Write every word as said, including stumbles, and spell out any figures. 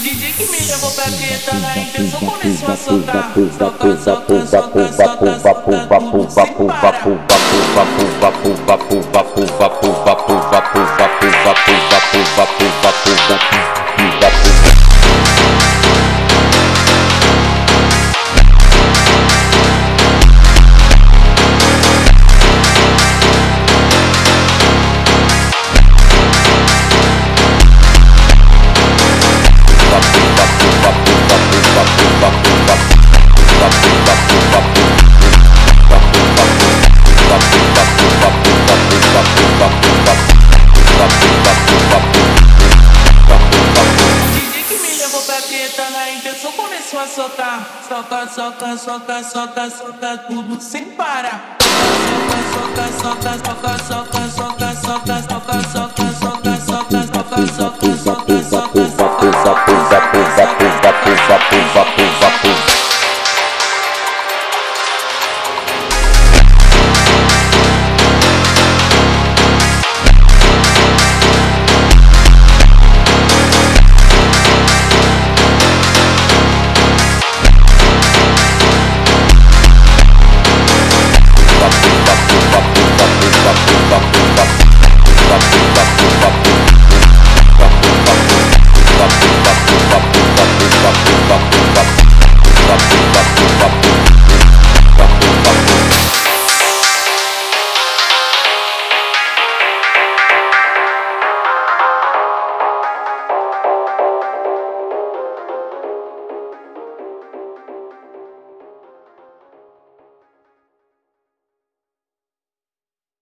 D J que me levou pra treta, na intenção começou a soltar. Soca, soca, soca, soca, soca, tudo sem parar. Na intenção começou a soltar. Soca, soca, soca, soca, soca, tudo sem parar. Soca, soca, soca, soca, soca, soca, soca, soca, soca, soca, soca, soca, soca, soca, soca, soca, soca, soca, soca, soca,